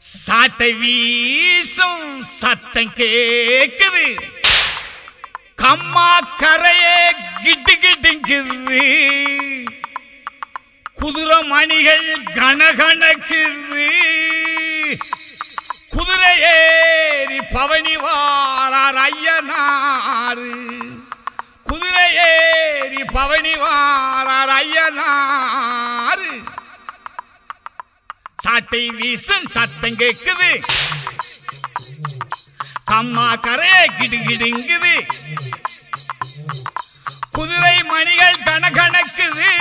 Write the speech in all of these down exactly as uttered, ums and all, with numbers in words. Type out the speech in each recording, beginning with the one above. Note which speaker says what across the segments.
Speaker 1: சாட்டை வீசும் சத்தம் கேக்குது, கம்மா கரையே கிட்டு கிட்டுங்குது, குதிரை மணிகள் கனகனக்குது, குதிரை ஏறி பவனி வாரார் ஐயனாரு, குதிரை ஏறி பவனி வாரார் ஐயனாரு. சாட்டை வீசும் சத்தம் கேக்குது, கம்மா கரையே கிடுகிடுங்குது, குதிரை மணிகள் கணக்கணக்குது,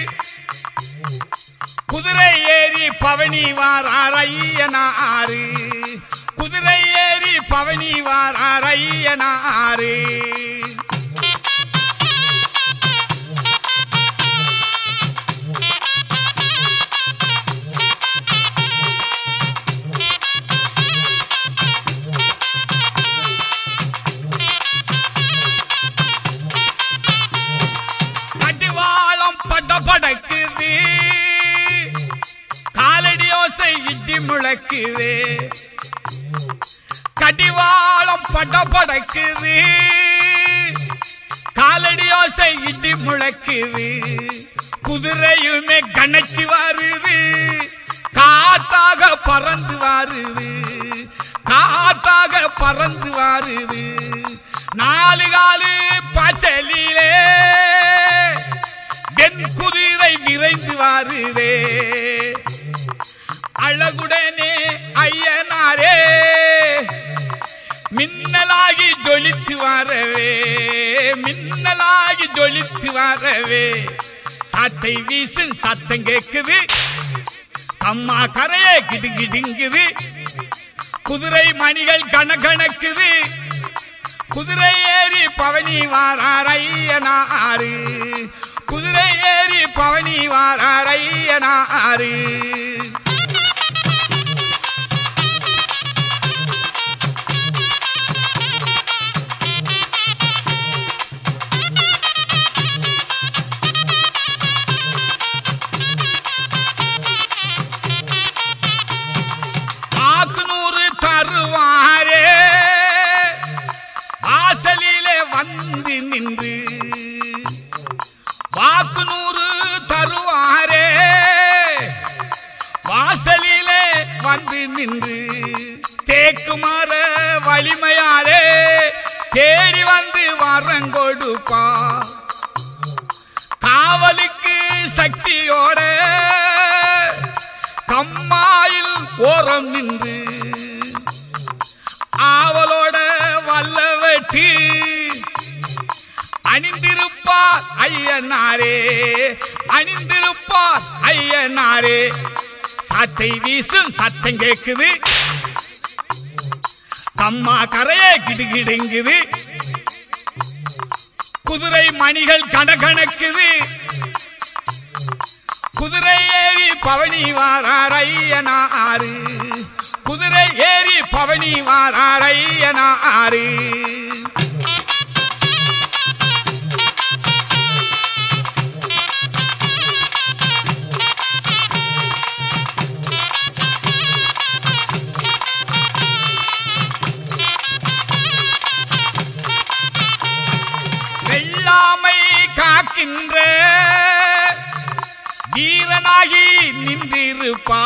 Speaker 1: குதிரை ஏறி பவனி வாரார் ஐயனாரு, குதிரை ஏறி பவனி வாரார் ஐயனாரு. படக்குது, காலடி ஓசை இடி முழக்குது, கடிவாளம் பட படக்குது, காலடி ஓசை இடி முழக்குது, குதிரையுமே கணச்சு வருது, காத்தாக பறந்து வருது, காத்தாக பறந்து வருது, நாலு காலு பச்சலிலே என் குதிரை விரைந்து வாருதே, அழகுடனே ஐயனாரே மின்னலாகி ஜொலித்து வாரவே, மின்னலாகி ஜொலித்து வாரவே. சாட்டை வீசும் சத்தம் கேக்குது, கம்மா கரையே கிடுகிடுங்குது, குதிரை மணிகள் கணக்கணக்குது, குதிரை ஏறி பவனி வாரார் ஐயனாரு, குதிரை ஏறி பவனி வாரார் ஐயனாரு. ஆக்குநூறு தருவாரே வாசலிலே வந்து நின்று, வாக்கு நூறு தருவாரே வாசலிலே வந்து நின்று, தேக்குமாற வலிமையாலே தேடி வந்து வரங்கொடுப்பா, காவலுக்கு சக்தியோட கம்மாயில் ஓரம் நின்று, ஆவலோட வல்ல வெட்டி அணிந்திருப்பார் ஐயனாரே, அணிந்திருப்பார் ஐயனாரே. சாட்டை வீசும் சத்தம் கேக்குது, கம்மா கரையே கிடுகிடுங்குது, குதிரை மணிகள் கணக்கணக்குது, குதிரை ஏறி பவனி வாரார் ஐயனாரு, குதிரை ஏறி பவனி வாரார் ஐயனாரு. வெள்ளாமை காக்கின்ற வீரனாகி நின்றிருப்பா,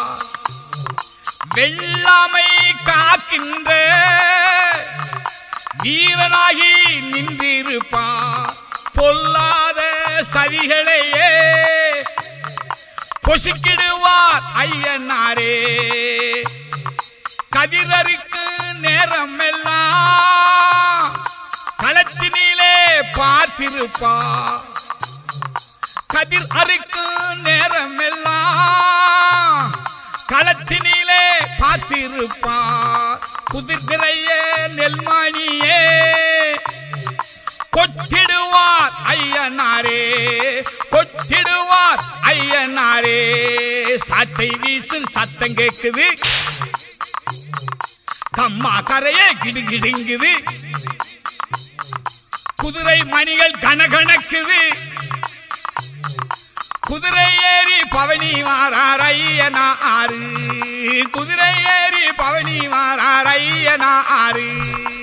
Speaker 1: வெள்ளாமை காக்கின்ற வீரனாகி நின்றிருப்பா, பொல்லாத சதிகளையே பொசுக்கிடுவார் ஐயனாரே, கதிரருக்கு நேரம் எல்லாம் களத்தினிலே பார்த்திருப்பா, கதிர் அறுக்கு நேரம் எல்லாம் களத்தினிலே பார்த்திருப்பா, குதிர்கிறைய நெல்மணியே கொட்டிடுவார் ஐயனாரே, கொட்டிடுவார் ஐயனாரே. சாட்டை வீசும் சத்தம் கேக்குது, கம்மா கரையே கிடுகிடுங்குது, குதிரை மணிகள் கணக்கணக்குது, குதிரை ஏறி பவனி வாரார் ஐயனாரு குதிரை ஏறி பவனி வாரார் ஐயனாரு